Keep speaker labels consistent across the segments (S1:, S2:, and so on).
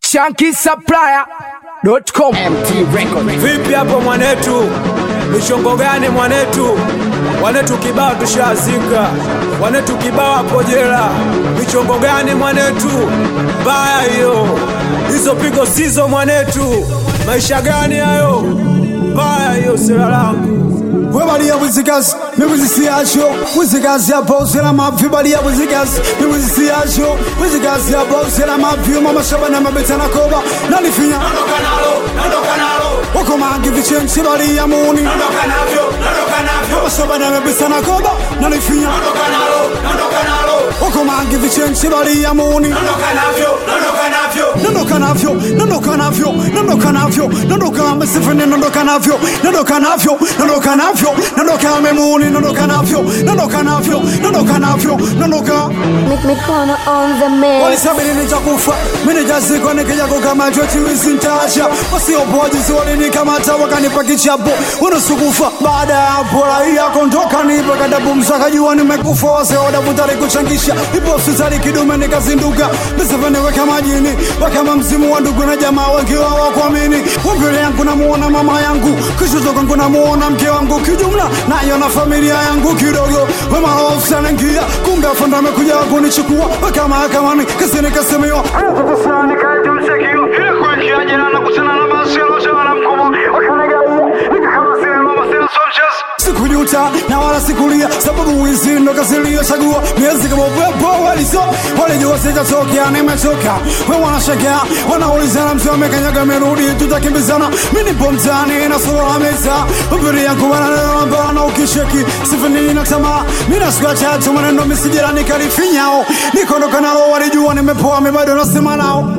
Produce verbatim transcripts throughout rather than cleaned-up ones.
S1: Shanky Supplier dot com.
S2: M T Record.
S3: Vipi hapo mwanetu? Michongo gani mwanetu? Wanetu kibao tushazika. Wanetu kibao hapo jela. Michongo gani mwanetu? Baya hiyo. Hizo pigo sizo mwanetu. Maisha gani hayo? Baya hiyo sera langu.
S4: Webalia wizigas, mi wizisiacho, wizigas ya boze la mavi balia wizigas, mi wizisiacho, wizigas ya boze la mavi mama shaba na mabeta na koba, nalifinya
S3: Nandoka nalo, nandoka nalo.
S4: wako mangi vichenchi balia muni,
S3: Nandoka navyo, nandoka navyo.
S4: mama shaba na mabeta na koba, nalifinya
S3: Nandoka nalo, nandoka nalo.
S4: wako mangi vichenchi balia muni,
S3: Nandoka navyo, nandoka navyo.
S4: nandoka navyo, nandoka navyo, nandoka navyo, nandoka mesifene nandoka navyo, nandoka navyo, nandoka navyo, nandoka memuni, nandoka navyo, nandoka navyo, nandoka navyo, nandoka
S5: Mikono on the man.
S4: walisabiri nitakufa mimi jaziko nikija kama joti wisintacha wasiopoji siwalini kama tawa kanipa kichapo unasukufa baada ya hapo raia kondoka nipa kadabu msaka jua nimekufa waseoda butari kuchangisha ipo hospitali kidume nikazinduka nisifane weka majini wakama msimu wa ndugu na jamaa wengi wao wakuamini mbele yangu namuona mama yangu kushoto kwangu namuona mke wangu kijumla nayo na familia yangu kidogo wema ofsana ngia kunga fanda mekuja kunichukua kama mahakamani kasini kasemewa kusani kaje mshekio ile kuingia jana na kusana na basi alosema na mkomo wakanigaia nikakama sema mama sema Sanchez sikujuta na wala sikulia sababu wizi ndo kasilia chagua miezi kama upepo waliso walijua sitatokea nimetoka wewe wanashangaa wanaulizana mtu amekanyaga merudi tutakimbizana mimi nipo mtaani na sura meza mbele yangu wanalala na ukisheki sifani na tamaa mimi nasikia tatu maneno misijira nikalifinyao nikondoka nalo walijua nimepoa mimi bado nasema nao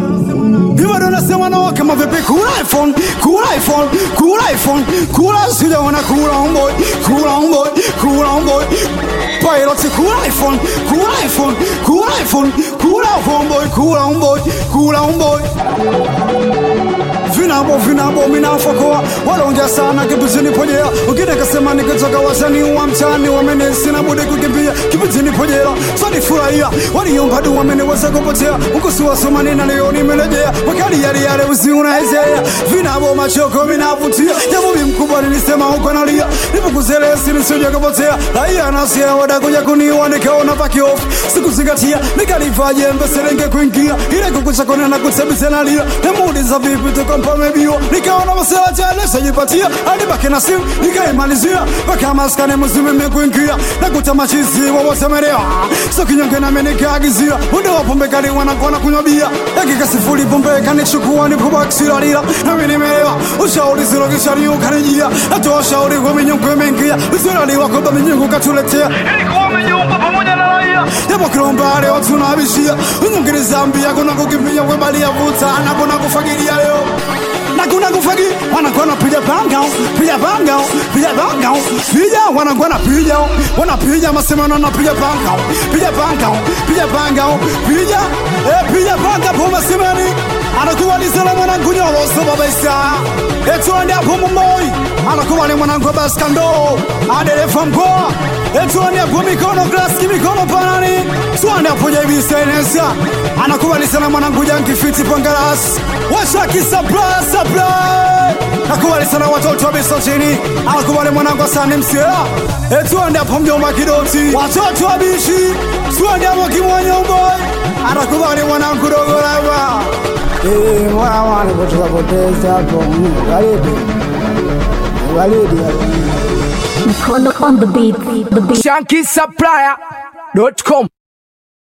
S4: Bado nasema nao kama vipi cool iPhone, cool iPhone, cool iPhone, cool sija wana cool homeboy, cool homeboy, cool homeboy. Pilot cool iPhone, cool iPhone, cool iPhone, cool homeboy, cool homeboy, cool homeboy. Vinabo vinabo minafokoa wanaongea sana kibuzini pojea ukine kasema nikitoka wasani wa mtani wamenesi na bude kukimbia kibuzini pojea sani furahia waliomba dua wameneweza kupotea ukusi wa somani na leo nimerejea wakali yale yale usi unahezea vinabo machoko minavutia jambo mkubwa nilisema huko nalia nipokuzelesi nisije kupotea raia nasia wada kuja kuniwa nikaona paki off sikuzingatia nikalivaje mbeserenge kuingia ile kukucha kona na kutsebisa nalia nemudi za vipi tuko Pamebio, nikaona masela tele sajipatia hadi baki na simu nikaimalizia mpaka maskani mzima mmekuingia na kutamachizi wao semerea so kinyonge na mimi nikaagizia muda wa pombe kali wanakuwa kunywa bia dakika sifuri pombe kanichukua ni kubaksira lila na mimi nimeelewa ushauri zero kishari ukanijia atoa ushauri kwa minyongo imeingia usirali wako kwa minyongo katuletea ilikuwa minyongo pamoja na raia yapo kilomba leo tunabishia unyongere Zambia kuna kukimbia kwa bali ya vuta na kuna kufagilia leo na kuna kufagi wanakuwa piga banga piga banga piga banga piga wanakuwa piga wanapiga masemano na piga banga piga banga piga banga piga eh piga banga kwa masemani anakuwa ni salama na kunyoro so baba isa eto ande hapo mboi anakuwa ni mwanangu baskando adele famko eto ande hapo mikono glass mikono panani so ande hapo hivi senesa anakuwa ni salama mwanangu janki fiti pangaras washaki supply supply nakuwa ni sana watoto wa bisojini anakuwa ni mwanangu sana msia eto ande hapo mjomba kidoti watoto wa bishi so ande hapo kimwanyo boy anakuwa ni mwanangu dogo lawa eh mwana wana kutoka poteza hapo walidi walidi
S5: Mikono on the beat. The beat.
S1: Shanky Supplier dot com.